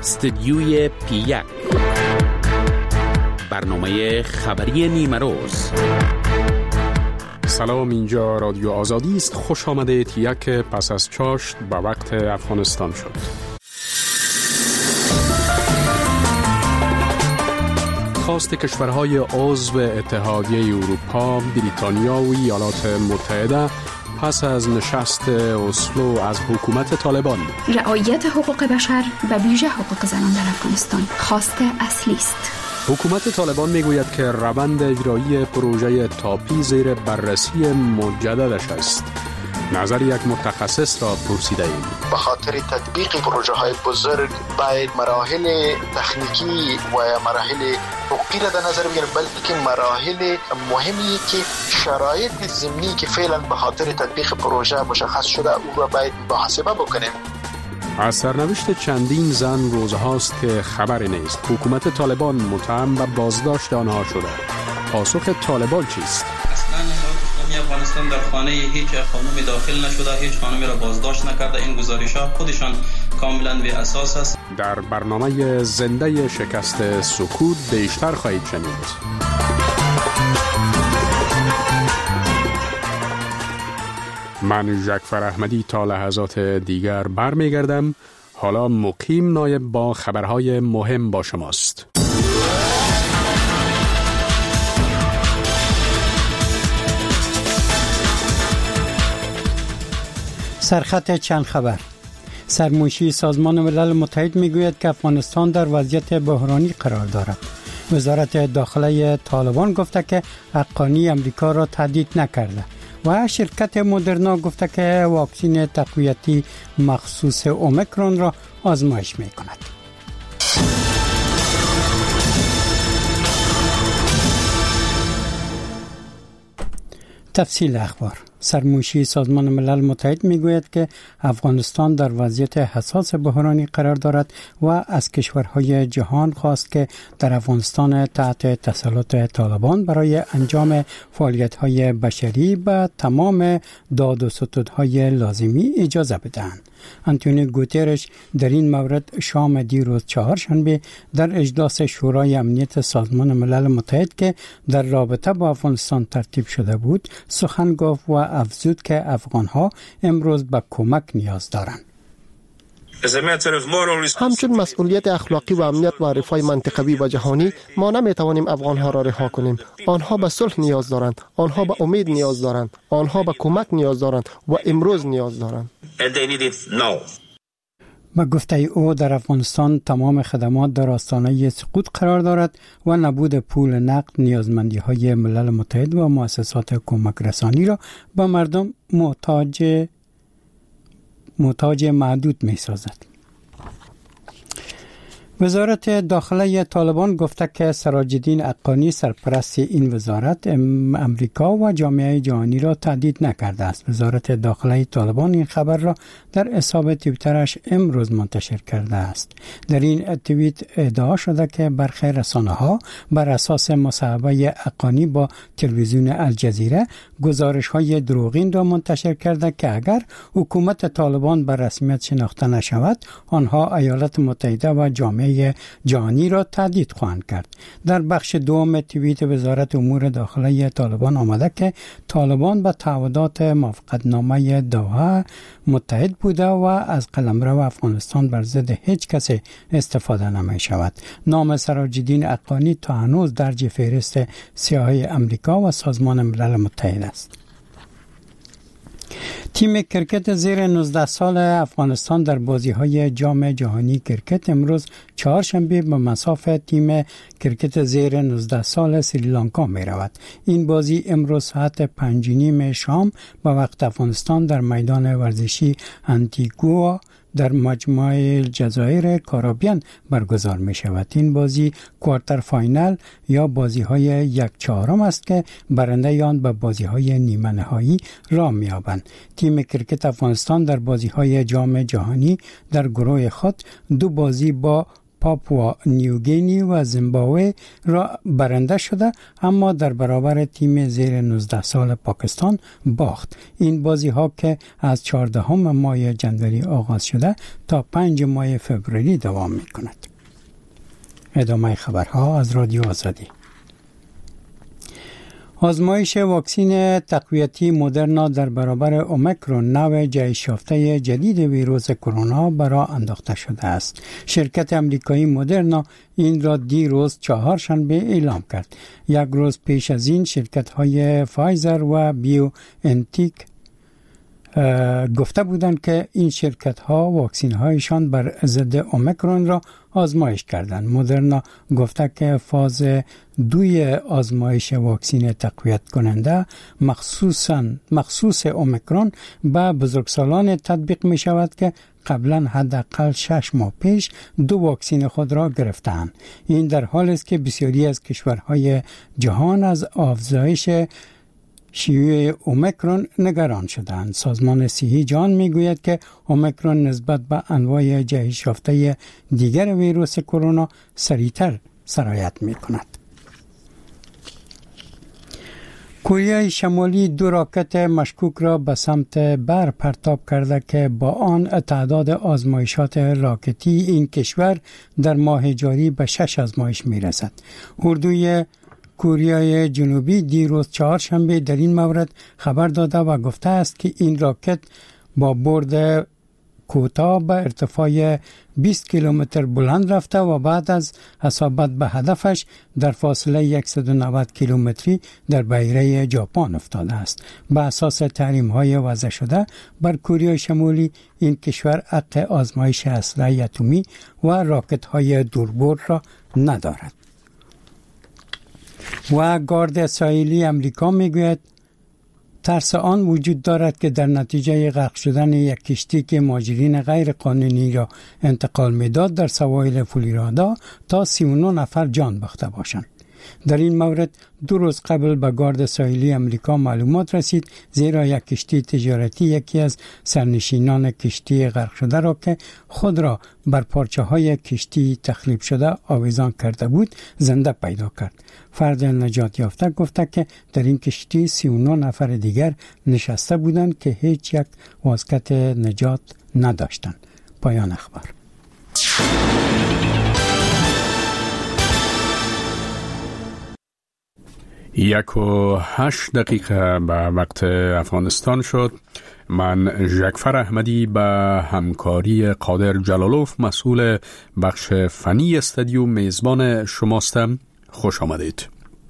استدیوی پی1 برنامه خبری نیمه روز. سلام، اینجا رادیو آزادی است. خوش آمده تیک پس از چاشت به وقت افغانستان شد. خواست کشورهای عضو اتحادیه اروپا، بریتانیا و ایالات متحده پس از نشست اسلو از حکومت طالبان رعایت حقوق بشر و ویژه حقوق زنان در افغانستان خواست اصلی است. حکومت طالبان میگوید که روند اجرایی پروژه تاپی زیر بررسی مجددش است. نظر یک متخصص را پرسیده ایم. به خاطر تطبیق پروژه های بزرگ باید مراحل تکنیکی و مراحل حقوقی را در نظر بگیریم، بلکه مراحل مهمی که شرایط ضمنی که فعلا به خاطر تطبیق پروژه مشخص شده او را باید محاسبه بکنیم. از سرنوشت چندین زن روزهاست که خبری نیست. حکومت طالبان متهم به بازداشت آنها شده. پاسخ طالبان چیست؟ افغانستان در خانه هیچ خانمی داخل نشده، هیچ خانمی را بازداشت نکرده. این گزارش‌ها خودشان کاملا بی اساس است. در برنامه زنده شکست سکوت بیشتر خواهید شنید. من ژکفر احمدی تا لحظات دیگر برمیگردم. حالا مقیم نایب با خبرهای مهم با شماست. سرخط چند خبر. سرمنشی سازمان ملل متحد میگوید که افغانستان در وضعیت بحرانی قرار دارد. وزارت داخله طالبان گفته که حقانی امریکا را تهدید نکرده و شرکت مدرنا گفته که واکسن تقویتی مخصوص اومیکرون را آزمایش میکند. تفصیل اخبار. سرمنشی سازمان ملل متحد میگوید که افغانستان در وضعیت حساس بحرانی قرار دارد و از کشورهای جهان خواست که در افغانستان تحت تسلط طالبان برای انجام فعالیت‌های بشری به تمام داد و ستودهای لازمی اجازه بدهند. آنتونیو گوترش در این مورد شام دیروز چهارشنبه در اجلاس شورای امنیت سازمان ملل متحد که در رابطه با افغانستان ترتیب شده بود سخن گفت و افزود که افغانها امروز به کمک نیاز دارند. همچون مسئولیت اخلاقی و امنیت و رفاه منطقوی و جهانی ما نمیتوانیم افغانها را رها کنیم. آنها به صلح نیاز دارند، آنها به امید نیاز دارند، آنها به کمک نیاز دارند و امروز نیاز دارند. با گفته او در افغانستان تمام خدمات در آستانه سقوط قرار دارد و نبود پول نقد نیازمندی های ملل متحد و مؤسسات کمک رسانی را به مردم محتاج معدود می سازد. وزارت داخله طالبان گفته که سراج الدین حقانی سرپرست این وزارت امریکا و جامعه جهانی را تهدید نکرده است. وزارت داخله طالبان این خبر را در حساب توییترش امروز منتشر کرده است. در این توییت ادعا شده که برخی رسانه‌ها بر اساس مصاحبه حقانی با تلویزیون الجزیره گزارش‌های دروغین را منتشر کرده که اگر حکومت طالبان بر رسمیت شناخته نشود آنها ایالات متحده و جامعه جهانی را تهدید خواهند کرد. در بخش دوم توییت وزارت امور داخله طالبان آمده که طالبان به تعهدات موافقتنامه دوحه متحد بوده و از قلمرو افغانستان بر ضد هیچ کسی استفاده نمی شود. نام سراج الدین حقانی تا هنوز درج فهرست سیاهی امریکا و سازمان ملل متحد است. تیم کرکت زیر 19 سال افغانستان در بازی‌های جام جهانی کرکت امروز چهارشنبه به مصاف تیم کرکت زیر 19 سال سریلانکا می رود. این بازی امروز ساعت 5:30 شام به وقت افغانستان در میدان ورزشی انتیگوا در مجمع الجزایر کارابیان برگزار می شود. این بازی کوارتر فاینال یا بازی های 1/4 است که برنده آن به بازی های نیمه نهایی راه می یابند. تیم کرکت افغانستان در بازی های جام جهانی در گروه خود 2 بازی با پاپوا نیوگینی و زیمبابوه را برنده شده، اما در برابر تیم زیر 19 سال پاکستان باخت. این بازی ها که از 14 ماه جنوری آغاز شده تا 5 ماه فوریه دوام می کند. ادامه خبرها از رادیو آزادی. آزمایش واکسن تقویتی مدرنا در برابر اومیکرون نوع جهش یافته جدید ویروس کرونا برای انداخته شده است. شرکت امریکایی مدرنا این را دیروز چهارشنبه اعلام کرد. یک روز پیش از این شرکت‌های فایزر و بیو انتیک گفته بودند که این شرکت‌ها واکسن‌هایشان بر ضد اومیکرون را آزمایش کردند. مدرنا گفته که فاز 2 آزمایش واکسن تقویت کننده مخصوص اومیکرون به بزرگسالان تطبیق می شود که قبلا حداقل 6 ماه پیش 2 واکسن خود را گرفتند. این در حالی است که بسیاری از کشورهای جهان از افزایش شیوع اومیکرون نگران شدند. سازمان صحی جهان میگوید که اومیکرون نسبت به انواع جهش یافته دیگر ویروس کرونا سریعتر سرایت میکند. کره شمالی 2 راکت مشکوک را به سمت بر پرتاب کرده که با آن تعداد آزمایشات راکتی این کشور در ماه جاری به 6 آزمایش میرسد. اردوی کره جنوبی دیروز چهارشنبه در این مورد خبر داده و گفته است که این راکت با برد کوتاه به ارتفاع 20 کیلومتر بلند رفته و بعد از اصابت به هدفش در فاصله 190 کیلومتری در بحیره ژاپن افتاده است. به اساس تحریم‌های وضع شده بر کره شمالی این کشور حق آزمایش اسلحه اتمی و راکت‌های دوربرد را ندارد. و گارد ساحلی امریکا میگوید ترس آن وجود دارد که در نتیجه غرق شدن یک کشتی که مهاجرین غیر قانونی را انتقال میداد در سواحل فلوریدا تا 39 نفر جان باخته باشند. در این مورد 2 روز قبل به گارد ساحلی امریکا معلومات رسید زیرا یک کشتی تجارتی یکی از سرنشینان کشتی غرق شده را که خود را بر پارچه های کشتی تخریب شده آویزان کرده بود زنده پیدا کرد. فرد نجات یافته گفته که در این کشتی 39 نفر دیگر نشسته بودند که هیچ یک واسکت نجات نداشتند. پایان اخبار. 1:08 به وقت افغانستان شد. من جعفر احمدی به همکاری قادر جلالوف مسئول بخش فنی استودیو میزبان شماستم. خوش آمدید.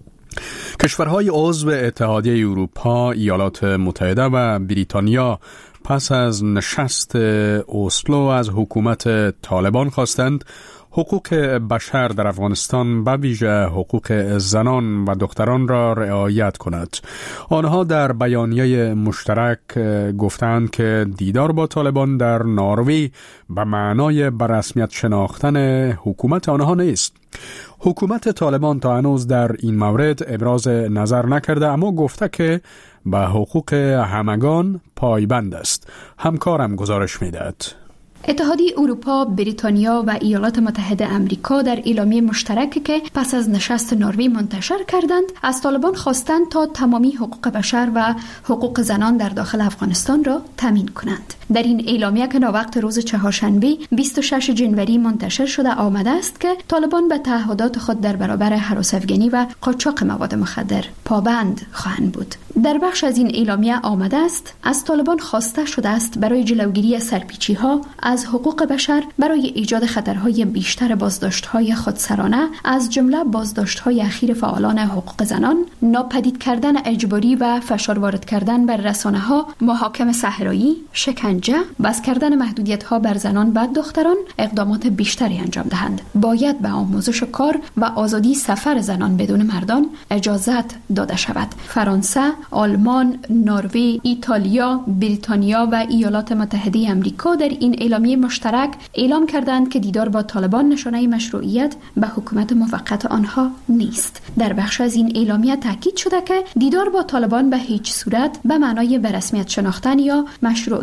کشورهای عضو اتحادیه اروپا، ایالات متحده و بریتانیا پس از نشست اسلو از حکومت طالبان خواستند حقوق بشر در افغانستان به ویژه حقوق زنان و دختران را رعایت کند. آنها در بیانیه مشترک گفتند که دیدار با طالبان در نروژ به معنای به رسمیت شناختن حکومت آنها نیست. حکومت طالبان تا هنوز در این مورد ابراز نظر نکرده، اما گفته که به حقوق همگان پایبند است. همکارم گزارش می‌دهد. اتحادیه اروپا، بریتانیا و ایالات متحده امریکا در اعلامیه مشترکی که پس از نشست نروژ منتشر کردند از طالبان خواستند تا تمامی حقوق بشر و حقوق زنان در داخل افغانستان را تامین کنند. در این اعلامیه که وقت روز چهارشنبه 26 جنوری منتشر شده آمده است که طالبان به تعهدات خود در برابر هراس‌افکنی و قاچاق مواد مخدر پابند خواهند بود. در بخش از این اعلامیه آمده است از طالبان خواسته شده است برای جلوگیری از سرپیچی‌ها از حقوق بشر برای ایجاد خطرهای بیشتر بازداشت‌های خودسرانه از جمله بازداشت‌های اخیر فعالان حقوق زنان، ناپدید کردن اجباری و فشار وارد کردن بر رسانه‌ها، محاکم صحرایی، شکنجه، بس کردن محدودیت‌ها بر زنان و دختران اقدامات بیشتری انجام دهند. باید به آموزش کار و آزادی سفر زنان بدون مردان اجازت داده شود. فرانسه، آلمان، نروژ، ایتالیا، بریتانیا و ایالات متحده آمریکا در این اعلامیه مشترک اعلام کردند که دیدار با طالبان نشانه مشروعیت به حکومت موقت آنها نیست. در بخش از این اعلامیه تاکید شده که دیدار با طالبان به هیچ صورت به معنای به رسمیت شناختن یا مشروعیت دادن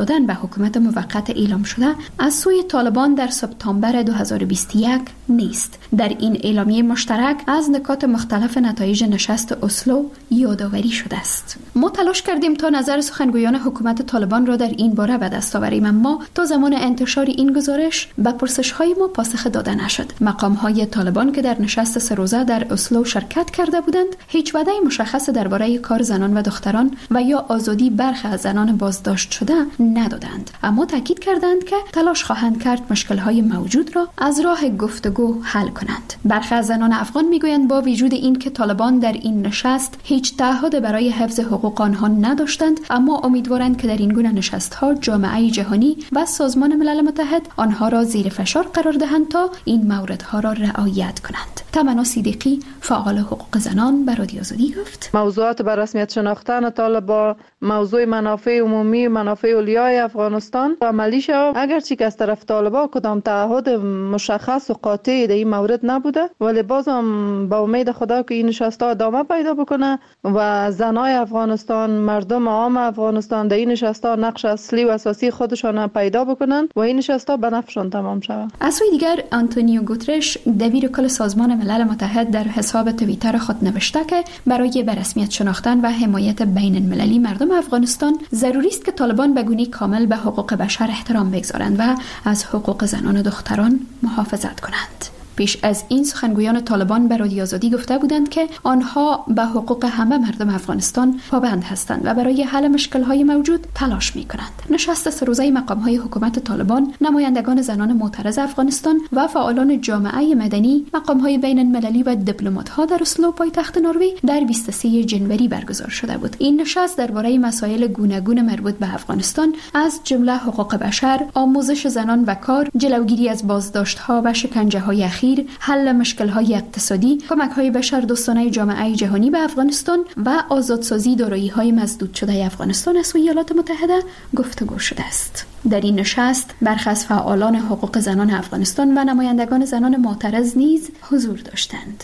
دادن به حکومت موقت اعلام شده از سوی طالبان در سپتامبر 2021 نیست. در این اعلامیه مشترک از نکات مختلف نتایج نشست اسلو یادآوری شده است. ما تلاش کردیم تا نظر سخنگویان حکومت طالبان را در این باره به دست آوریم، اما تا زمان انتشار این گزارش به پرسش‌های ما پاسخ داده نشد. مقام‌های طالبان که در نشست سه روزه در اسلو شرکت کرده بودند هیچ وعده مشخص درباره کار زنان و دختران و یا آزادی برخی از زنان بازداشت شده ندادند، اما تاکید کردند که تلاش خواهند کرد مشکل‌های موجود را از راه گفتگو حل کنند. برخی از زنان افغان میگویند با وجود این که طالبان در این نشست هیچ تعهد برای حفظ حقوق آنها نداشتند، اما امیدوارند که در این گونه نشست‌ها جامعه جهانی و سازمان ملل متحد آنها را زیر فشار قرار دهند تا این موردها را رعایت کنند. تمنا صدیقی فعال حقوق زنان به رادیو آزادی گفت: موضوعات به رسمیت شناختن طالبان، موضوع منافع عمومی، منافع اولیای افغانستان عملی شود. اگرچه که از طرف طالبان کدام تعهد مشخص و قاطعی در این مورد نبوده، ولی بازم با امید خدا که این نشست‌ها ادامه پیدا بکنه و زنای افغانستان، مردم عام افغانستان در این نشست‌ها نقش اصلی و اساسی خودشان پیدا بکنند و این نشست‌ها به نفعشان تمام شود. از سوی دیگر آنتونیو گوترش دبیر کل سازمان ملل متحد در حساب توییتر خود نوشته که برای به رسمیت شناختن و حمایت بین المللی مردم افغانستان ضروری است که طالبان به گونه‌ای کامل به حقوق بشر احترام بگذارند و از حقوق زنان و دختران محافظت کنند. پیش از این سخنگویان طالبان به رادیو آزادی گفته بودند که آنها به حقوق همه مردم افغانستان پابند هستند و برای حل مشکل‌های موجود تلاش می‌کنند. نشست سه روزه مقام‌های حکومت طالبان، نمایندگان زنان معترض افغانستان و فعالان جامعه مدنی، مقام‌های بین المللی و دیپلمات‌ها در اسلو پایتخت نروژ در 23 جنوری برگزار شده بود. این نشست درباره مسائل گوناگون مربوط به افغانستان از جمله حقوق بشر، آموزش زنان و کار، جلوگیری از بازداشت‌ها و شکنجه‌های اخیر، حل مشکل‌های اقتصادی، کمک‌های بشردوستانه جامعه جهانی به افغانستان و آزادسازی دارایی‌های مسدود شده افغانستان از سوی ایالات متحده گفتگو شده است. در این نشست برخی از فعالان حقوق زنان افغانستان و نمایندگان زنان معترض نیز حضور داشتند.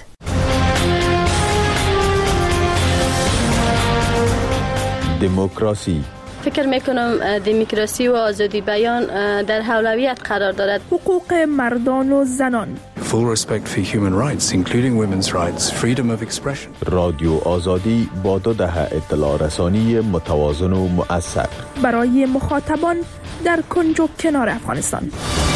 دموکراسی. فکر میکنم دموکراسی و آزادی بیان در اولویت قرار دارد. حقوق مردان و زنان. Full respect for human rights, including women's rights, freedom of expression. رادیو آزادی با 2 دهه اطلاع رسانی متوازن و مؤثر برای مخاطبان در کنج و کنار افغانستان.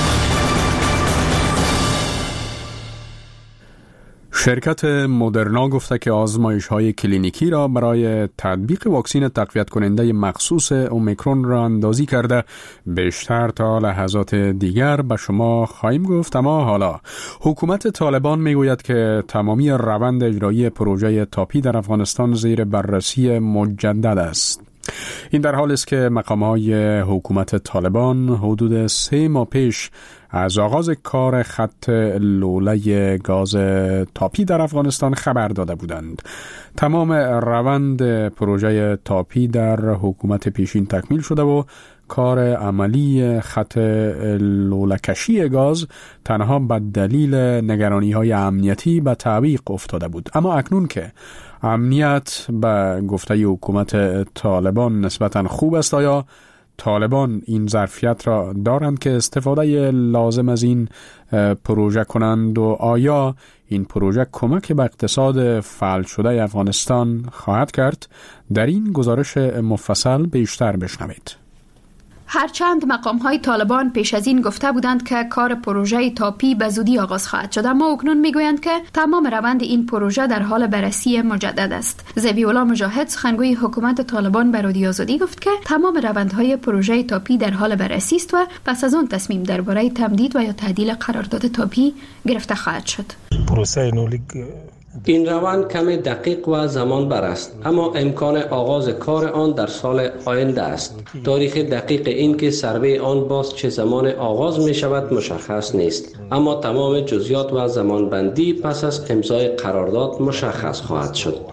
شرکت مدرنا گفته که آزمایش‌های کلینیکی را برای تطبیق واکسن تقویت کننده مخصوص اومیکرون را اندازی کرده. بیشتر تا لحظات دیگر به شما خواهیم گفت، اما حالا حکومت طالبان میگوید که تمامی روند اجرایی پروژه تاپی در افغانستان زیر بررسی مجدد است. این در حالی است که مقام‌های حکومت طالبان حدود 3 ماه پیش از آغاز کار خط لوله گاز تاپی در افغانستان خبر داده بودند. تمام روند پروژه تاپی در حکومت پیشین تکمیل شده و کار عملی خط لوله‌کشی گاز تنها به دلیل نگرانی‌های امنیتی به تعویق افتاده بود. اما اکنون که امنیت به گفته حکومت طالبان نسبتاً خوب است، آیا طالبان این ظرفیت را دارند که استفاده لازم از این پروژه کنند و آیا این پروژه کمک به اقتصاد فعال شده افغانستان خواهد کرد؟ در این گزارش مفصل بیشتر بشنوید. هرچند مقام‌های طالبان پیش از این گفته بودند که کار پروژه تاپی به زودی آغاز خواهد شد، اما اکنون میگویند که تمام روند این پروژه در حال بررسی مجدد است. ذبیح‌الله مجاهد سخنگوی حکومت طالبان به رادیو آزادی گفت که تمام روندهای پروژه تاپی در حال بررسی است و پس از آن تصمیم درباره تمدید و یا تعدیل قرارداد تاپی گرفته خواهد شد. پروسه نولیگ این روند کمی دقیق و زمان بر است، اما امکان آغاز کار آن در سال آینده است. تاریخ دقیق این که سروی آن باز چه زمان آغاز می شود مشخص نیست، اما تمام جزئیات و زمان بندی پس از امضای قرارداد مشخص خواهد شد.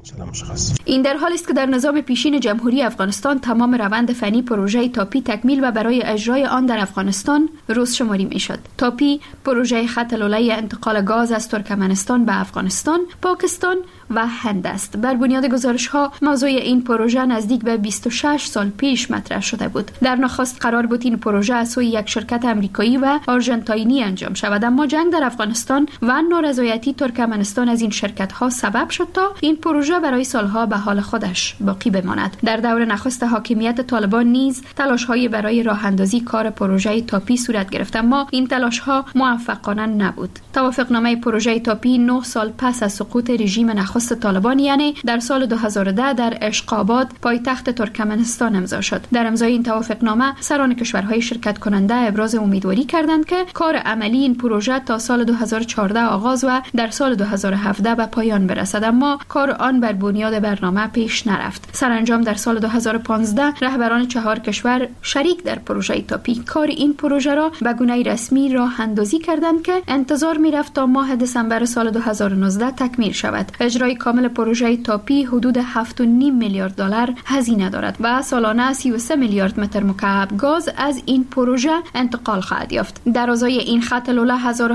این در حالی است که در نظام پیشین جمهوری افغانستان تمام روند فنی پروژه تاپی تکمیل و برای اجرای آن در افغانستان روز شماری میشد. تاپی پروژه خط لوله انتقال گاز از ترکمنستان به افغانستان، پاکستان و هند است. بر بنیاد گزارش‌ها موضوع این پروژه نزدیک به 26 سال پیش مطرح شده بود. در نخست قرار بود این پروژه از سوی یک شرکت آمریکایی و آرژانتینی انجام شود، اما جنگ در افغانستان و نارضایتی ترکمنستان از این شرکت‌ها سبب شد تا این پروژه برای سالها به حال خودش باقی بماند. در دور نخست حاکمیت طالبان نیز تلاش‌هایی برای راه اندازی کار پروژه تاپی صورت گرفت، اما این تلاش‌ها موفقانه نبود. توافقنامه پروژه تاپی 9 سال پس از سقوط رژیم نخست طالبان، یعنی در سال 2010 در اشقاباد پایتخت ترکمنستان امضا شد. در امضای این توافقنامه سران کشورهای شرکت کننده ابراز امیدواری کردند که کار عملی این پروژه تا سال 2014 آغاز و در سال 2017 به پایان برسد، اما کار آن بر بنیاد برنامه پیش نرفت. سرانجام در سال 2015 رهبران 4 کشور شریک در پروژه تاپی کار این پروژه را به گونه رسمی راه اندازی کردند که انتظار می‌رفت تا ماه دسامبر سال 2019 تکمیل شود. اجرای کامل پروژه تاپی حدود 7.5 میلیارد دلار هزینه دارد و سالانه 33 میلیارد متر مکعب گاز از این پروژه انتقال خواهد یافت. درازای این خط لوله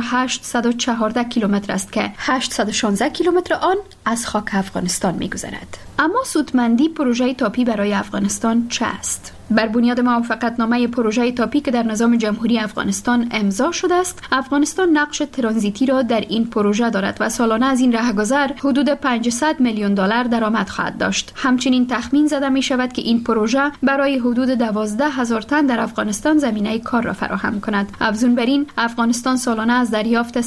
1814 کیلومتر است که 816 کیلومتر آن از خاک افغانستان می‌گذرد. اما سودمندی پروژه تاپی برای افغانستان چه است؟ بر بنیاد موافقتنامه پروژه تاپی که در نظام جمهوری افغانستان امضا شده است، افغانستان نقش ترانزیتی را در این پروژه دارد و سالانه از این راهگذر حدود 500 میلیون دلار درآمد خواهد داشت. همچنین تخمین زده می شود که این پروژه برای حدود 12,000 تن در افغانستان زمینه کار را فراهم کند. افزون بر این، افغانستان سالانه از دریافت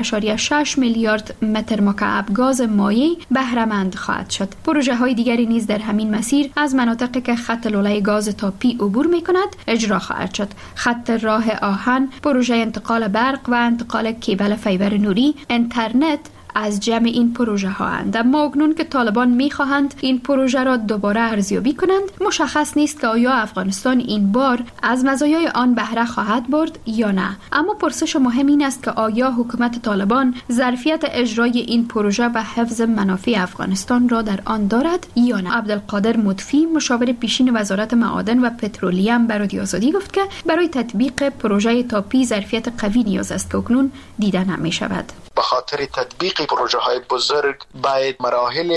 0.6 میلیارد متر مکعب گاز مایع بهره مند خواهد شد. پروژه های دیگری نیز در همین مسیر از مناطقی که خط لوله گاز تاپی عبور می کند اجرا خواهد شد. خط راه آهن، پروژه انتقال برق و انتقال کیبل فیبر نوری، اینترنت از جمع این پروژه ها اند. اما اکنون که طالبان میخواهند این پروژه را دوباره ارزیابی کنند، مشخص نیست که آیا افغانستان این بار از مزایای آن بهره خواهد برد یا نه. اما پرسش مهم این است که آیا حکومت طالبان ظرفیت اجرای این پروژه و حفظ منافع افغانستان را در آن دارد یا نه. عبدالقادر مطفی، مشاور پیشین وزارت معادن و پترولیم، به رادیو آزادی گفت که برای تطبیق پروژه تاپی ظرفیت قوی نیاز است که اکنون دیده نمی شود. به خاطر تطبیق پروژه های بزرگ باید مراحل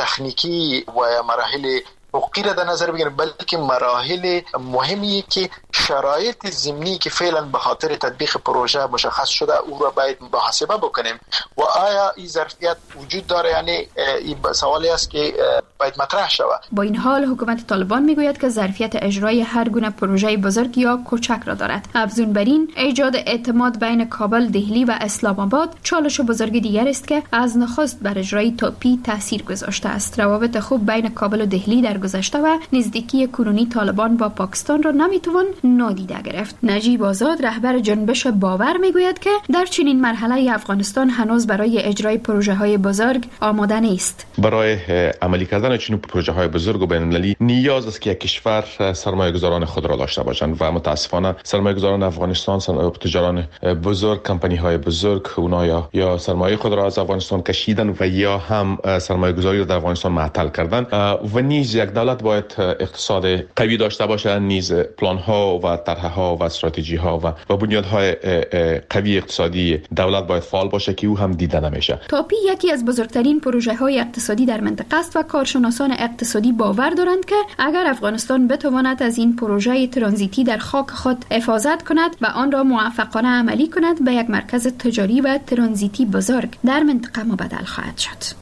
تکنیکی و مراحل حقوقی را در نظر بگیریم، بلکه مراحل مهمی که شرایط ضمنی که فعلا به خاطر تطبیق پروژه مشخص شده او را باید محاسبه بکنیم و آیا این ظرفیت وجود داره، یعنی این سوالی است که باید مطرح شود. با این حال حکومت طالبان میگوید که ظرفیت اجرای هر گونه پروژه بزرگ یا کوچک را دارد. افزون بر این، ایجاد اعتماد بین کابل، دهلی و اسلام آباد چالش بزرگ دیگر است که از نخست بر اجرای تاپی تاثیر گذاشته است. روابط خوب بین کابل و دهلی در گذشته و نزدیکی کنونی طالبان با پاکستان را نمیتوان نادیده گرفت. نجیب آزاد، رهبر جنبش باور، میگوید که در چنین مرحله افغانستان هنوز برای اجرای پروژه های بزرگ آماده نیست. برای عملی کردن چنین پروژه های بزرگ و بین‌المللی نیاز است که یک کشور سرمایه‌گذاران خود را داشته باشند و متاسفانه سرمایه‌گذاران افغانستان، تجاران بزرگ، کمپانی های بزرگ، اونها یا سرمایه خود را از افغانستان کشیدن و یا هم سرمایه‌گذاری را در افغانستان معطل کردن و نیز یک دولت باید اقتصاد قوی داشته باشه، نیز پلان ها و طرح ها و استراتژی ها و بنیادهای قوی اقتصادی دولت باید فعال باشه که او هم دیده نمیشه. تاپی یکی از بزرگترین پروژه های اقتصادی در منطقه است و کارشناسان اقتصادی باور دارند که اگر افغانستان بتواند از این پروژه ترانزیتی در خاک خود حفاظت کند و آن را موفقانه عملی کند، به یک مرکز تجاری و ترانزیتی بزرگ در منطقه مبدل خواهد شد.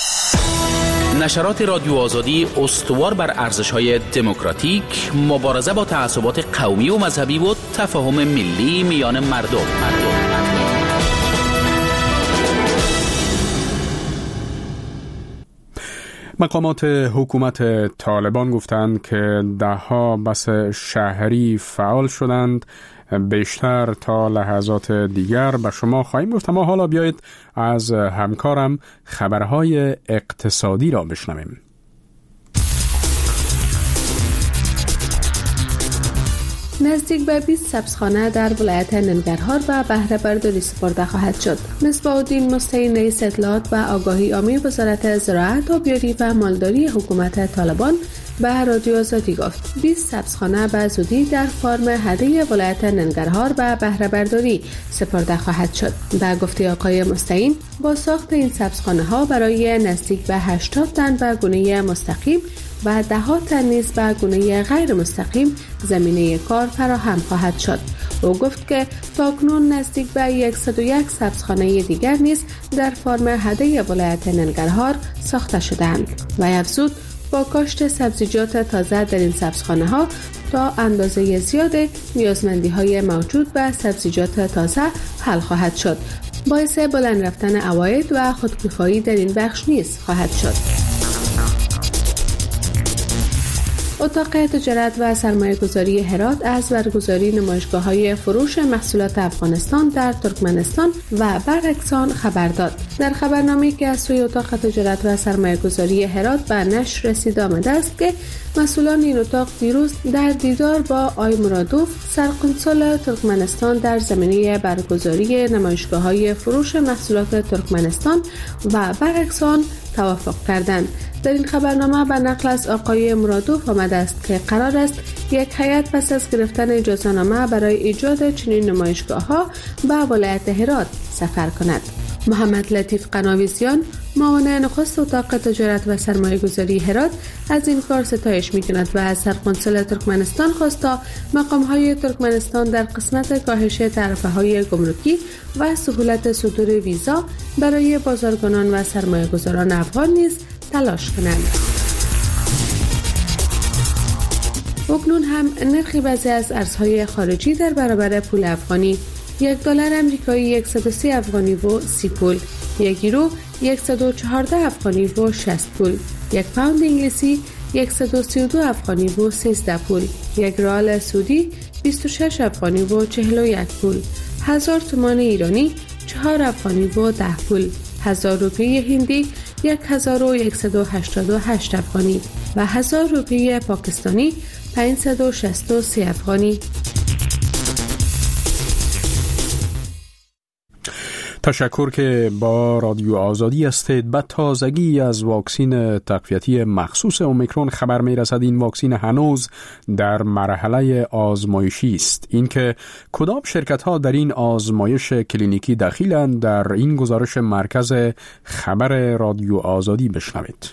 نشرات رادیو آزادی استوار بر ارزش‌های دموکراتیک، مبارزه با تعصبات قومی و مذهبی و تفاهم ملی میان مردم. مقامات حکومت طالبان گفتند که ده‌ها بس شهری فعال شدند. بیشتر تا لحظات دیگر به شما خواهیم گفت، اما حالا بیایید از همکارم خبرهای اقتصادی را بشنویم. نزدیک به 20 سبزخانه در ولایت ننگرهار به بهره برداری سپرده خواهد شد. مصباح الدین مستعین رئیس اطلاعات و آگاهی عامی وزارت زراعت، آبیاری و مالداری حکومت طالبان به رادیو آزادی گفت 20 سبزخانه به زودی در فارم هده ولایت ننگرهار به بهره برداری سپرده خواهد شد. به گفته آقای مستعین، با ساخت این سبزخانه ها برای نزدیک به 80 تن به گونه مستقیم و 10 تن نیز به گونه غیر مستقیم زمینه کار فراهم خواهد شد. او گفت که تاکنون نزدیک به 101 سبزخانه دیگر نیز در فارم هده ولایت ننگرهار ساخته شدند و افزود با کاشت سبزیجات تازه در این سبزخانه ها تا اندازه زیاد نیازمندی های موجود به سبزیجات تازه حل خواهد شد. باعث بلند رفتن عواید و خودکفایی در این بخش نیز خواهد شد. اتاق تجارت و سرمایه‌گذاری هرات از برگزاری نمایشگاه‌های فروش محصولات افغانستان در ترکمنستان و برعکس آن خبر داد. در خبرنامه‌ای که از سوی اتاق تجارت و سرمایه‌گذاری هرات به نشر رسید آمده است که مسئولان این اتاق دیروز در دیدار با آقای مرادوف سرقنصل ترکمنستان در زمینه برگزاری نمایشگاه‌های فروش محصولات ترکمنستان و برعکس آن توافق کردند. در این خبرنامه به نقل از آقای مرادوف آمده است که قرار است یک هیئت پس از گرفتن اجازه‌نامه برای ایجاد چنین نمایشگاه‌ها به ولایت هرات سفر کند. محمد لطیف قناویزیان، معاون نخست اتاق تجارت و سرمایه‌گذاری هرات، از این کار ستایش می‌کند و از سرقنصل ترکمنستان خواست تا مقام‌های ترکمنستان در قسمت کاهش تعرفه‌های گمرکی و سهولت صدور ویزا برای بازرگانان و سرمایه‌گذاران افغان نیز تلاش کنند. اکنون هم نرخ بعضی از ارزهای خارجی در برابر پول افغانی: $1 آمریکایی 130 افغانی و 30 پول، 1 یورو 114 افغانی و 60 پول، 1 پوند انگلیسی 132 افغانی و 13 پول، 1 ریال سعودی 26 افغانی و 41 پول، 1000 تومان ایرانی 4 افغانی و 10 پول، 1000 روپیه هندی 1188 افغانی و 1000 روپیه پاکستانی 563 افغانی. تشکر که با رادیو آزادی هستید. به تازگی از واکسین تقویتی مخصوص اومیکرون خبر می رسد. این واکسین هنوز در مرحله آزمایشی است. اینکه کدام شرکت ها در این آزمایش کلینیکی دخیلند، در این گزارش مرکز خبر رادیو آزادی بشنوید.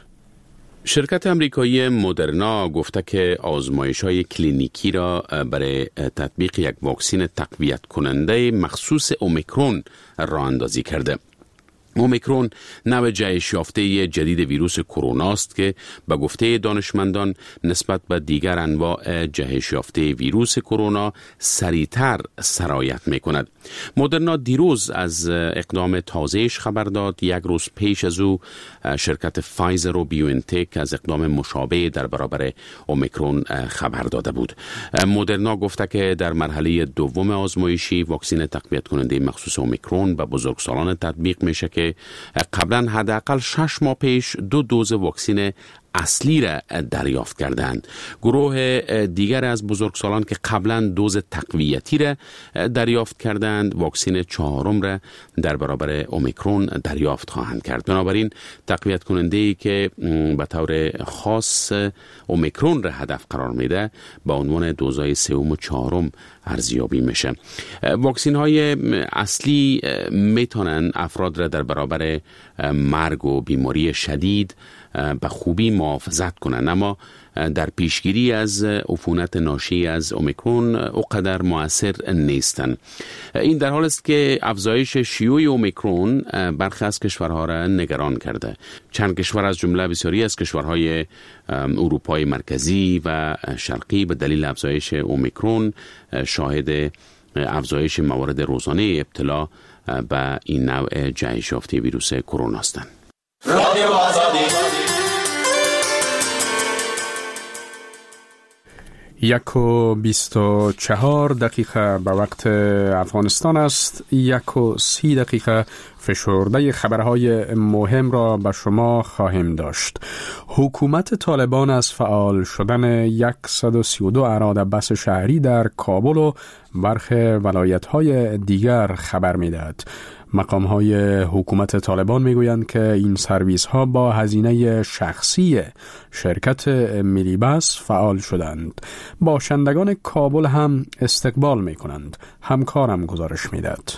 شرکت امریکایی مدرنا گفته که آزمایش‌های کلینیکی را برای تطبیق یک واکسن تقویت کننده مخصوص اومیکرون راه اندازی کرده. اومیکرون نوع جهش یافته جدید ویروس کرونا است که به گفته دانشمندان نسبت به دیگر انواع جهش یافته ویروس کرونا سریعتر سرایت می‌کند. مدرنا دیروز از اقدام تازه‌اش خبر داد. یک روز پیش از او شرکت فایزر و بیوانتک از اقدام مشابه در برابر اومیکرون خبر داده بود. مدرنا گفته که در مرحله دوم آزمایشی واکسن تقویت کننده مخصوص اومیکرون به بزرگسالان تطبیق میشه که قبلا حداقل 6 ماه پیش 2 دوز واکسن اصلی را دریافت کردند. گروه دیگر از بزرگسالان که قبلا دوز تقویتی را دریافت کردند، واکسن 4م را در برابر اومیکرون دریافت خواهند کرد. بنابراین تقویت کننده‌ای که به طور خاص اومیکرون را هدف قرار میده با عنوان دوزهای 3 و 4 ارزیابی میشه. واکسن های اصلی میتونن افراد را در برابر مرگ و بیماری شدید به خوبی محافظت کنند، اما در پیشگیری از عفونت ناشی از اومیکرون اونقدر مؤثر نیستند. این در حال است که افزایش شیوع اومیکرون برخی از کشورها را نگران کرده. چند کشور از جمله بسیاری از کشورهای اروپای مرکزی و شرقی به دلیل افزایش اومیکرون شاهد افزایش موارد روزانه ابتلا به این نوع جهش یافته ویروس کرونا هستند. رادیو آزادی. 1:24 به وقت افغانستان است. 1:30 فشرده خبرهای مهم را به شما خواهیم داشت. حکومت طالبان از فعال شدن 132 اراده بس شهری در کابل و برخی ولایت‌های دیگر خبر می‌دهد. مقام‌های حکومت طالبان می‌گویند که این سرویس‌ها با هزینه شخصی شرکت میلیبس فعال شدند. باشندگان کابل هم استقبال می‌کنند. همکارم گزارش می‌دهد.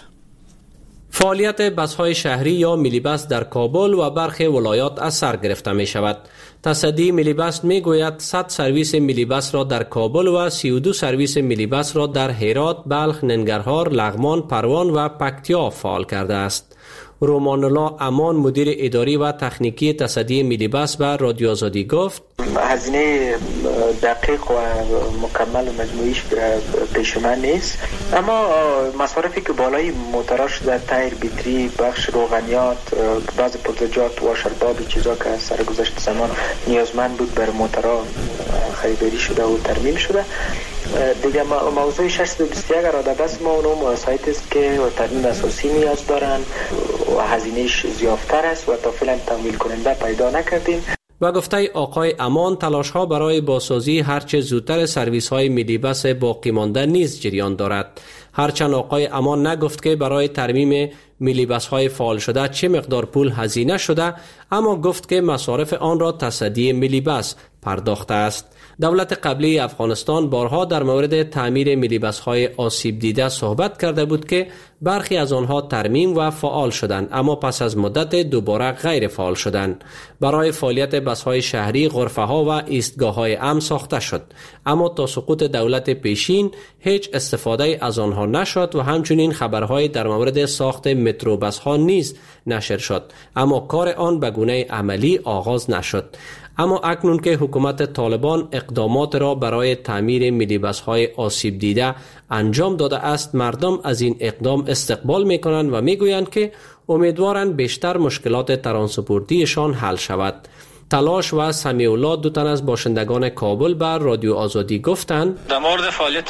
فعالیت بس‌های شهری یا میلیبس در کابل و برخی ولایات از سر گرفته می شود. تصدی میلیبس می گوید 100 سرویس میلیبس را در کابل و 32 سرویس میلیبس را در هرات، بلخ، ننگرهار، لغمان، پروان و پکتیا فعال کرده است. رومان الله امان مدیر اداری و تکنیکی تصدی میلیبس به رادیو آزادی گفت هزینه دقیق و مکمل و مجموعیش پیش من نیست، اما مصارفی که بالای موتورا شده، تایر، بیتری، بخش روغنیات، بعض پرزجات، واشرباب، چیزا که از سرگذشت زمان نیازمند بود بر موتورا خریداری شده و ترمیم شده. دیگه موضوع 621 اراده بس ما اونم سایت است که ترمیم اساسی نیاز دارن و هزینهش زیادتر است و تا فعلا تمویل کننده پیدا نکردیم. و گفته آقای امان تلاش ها برای بازسازی هرچه زودتر سرویس های میلیبس باقی مانده نیز جریان دارد. هرچند آقای امان نگفت که برای ترمیم میلیبس های فعال شده چه مقدار پول هزینه شده، اما گفت که مصارف آن را تصدی میلیبس پرداخته است. دولت قبلی افغانستان بارها در مورد تعمیر میلیبس های آسیب دیده صحبت کرده بود که برخی از آنها ترمیم و فعال شدند، اما پس از مدت دوباره غیر فعال شدند. برای فعالیت بس های شهری غرفه ها و ایستگاه های امن ساخته شد، اما تا سقوط دولت پیشین هیچ استفاده از آنها نشد و همچنین خبرهای در مورد ساخت مترو بس ها نیز نشر شد، اما کار آن به گونه عملی آغاز نشد. اما اکنون که حکومت طالبان اقدامات را برای تعمیر میلیبس های آسیب دیده انجام داده است، مردم از این اقدام استقبال می کنند و می گویند که امیدوارند بیشتر مشکلات ترانسپورتیشان حل شود. تلاش و سمیع الله دو تن از باشندگان کابل بر رادیو آزادی گفتند در مورد فعالیت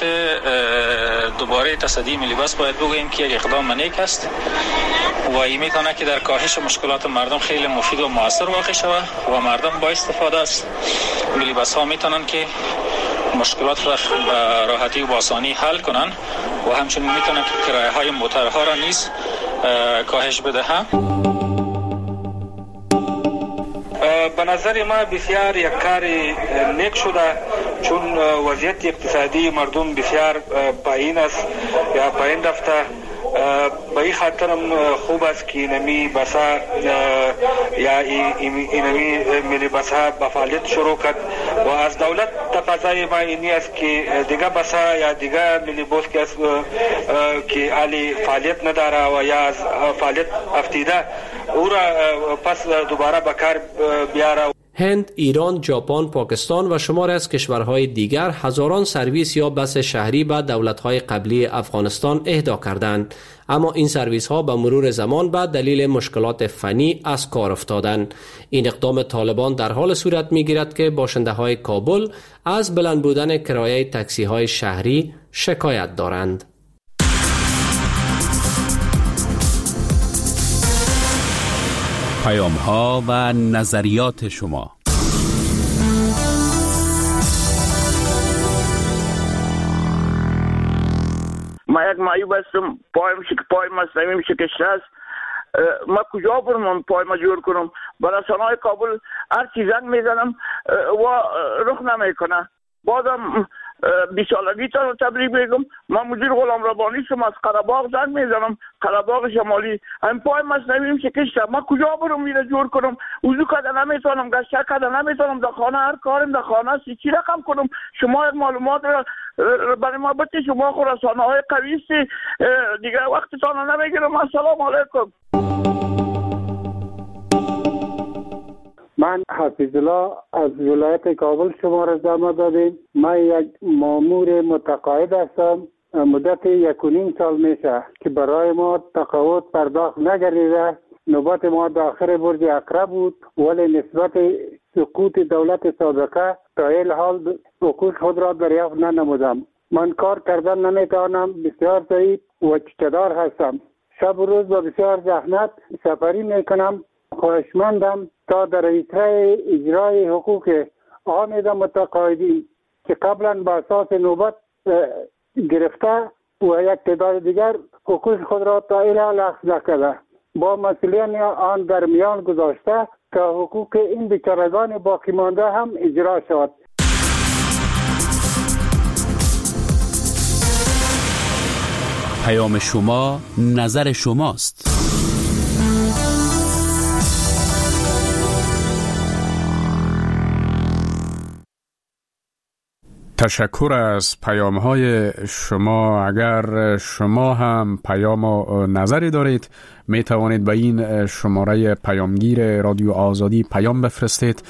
دوباره تصدی میلیبس باید بگوییم که یک اقدام نیک است و این میتونه که در کاهش مشکلات مردم خیلی مفید و موثر واقع شود و مردم با استفاده از میلیبس ها میتونن که مشکلات را به راحتی و با آسانی حل کنن و همچنین میتونن که کرایه های موتورها را نیز کاهش بدهند. به نظر ما بسیار یک کار نیک شده، چون وضعیت اقتصادی مردم بسیار پایین است یا پایین رفته. به این خاطرم خوب است که اینمی بسا یا اینمی ملی بسا با فعالیت شروع کرد و از دولت تقاضای ما اینی است که دیگه بسا یا دیگه ملی بوس که علی فعالیت نداره و یا از فعالیت افتیده او را پس دوباره به کار بیاره. هند، ایران، ژاپن، پاکستان و شماری از کشورهای دیگر هزاران سرویس یا بس شهری به دولت‌های قبلی افغانستان اهدا کردند، اما این سرویس ها به مرور زمان به دلیل مشکلات فنی از کار افتادند. این اقدام طالبان در حال صورت می‌گیرد که باشنده های کابل از بلند بودن کرایه تاکسی های شهری شکایت دارند. پیام ها و نظریات شما. ما یک معیوب هستم، پای مصنوعی شکسته است. ما کجا برم پای ما جور کنم؟ برای رسانه‌های کابل هر چی زنگ میزنم و رخ نمیکنه. بازم 20 سالگی تا تبریک بگم. من مدیر غلام ربانی شم، از قره‌باغ زنگ میزنم، قره‌باغ شمالی. این پای مصنوعیم شکسته، من کجا برم میره جور کنم؟ وضو کردن نمیتونم، گشت کردن نمیتونم، در خانه هر کارم در خانه است. چی رقم کنم؟ شما یک معلومات برای ما بده. شما خود رسانه‌های قوی است، دیگه وقتتان نمیگیرم. السلام علیکم. من حفیظ الله از ولایت کابل شما را زحمت دادیم. من یک مامور متقاعد هستم. مدت 1.5 سال میشه که برای ما تقاعد پرداخت نگردیده. نوبت ما داخل برج اقرب بود، ولی نسبت سقوط دولت سابقه تا این حال حقوق خود را دریافت ننمودم. من کار کردن نمیتوانم، بسیار ضعیف و اقتدار هستم. شب و روز با بسیار زحمت سفری میکنم. خواهشمندم تا در اجرای حقوق عامه متقاعدین که قبلا با اساس نوبت گرفته و یک تعداد دیگر حقوق خود را تا این حال اخذ نکرده، با مسئولین آن در میان گذاشته تا حقوق این بیچارگان باقی مانده هم اجرا شود. پیام شما، نظر شماست. تشکر از پیام های شما. اگر شما هم پیام و نظری دارید می توانید به این شماره پیامگیر رادیو آزادی پیام بفرستید.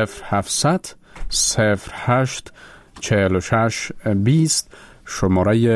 0700 08 46 20 شماره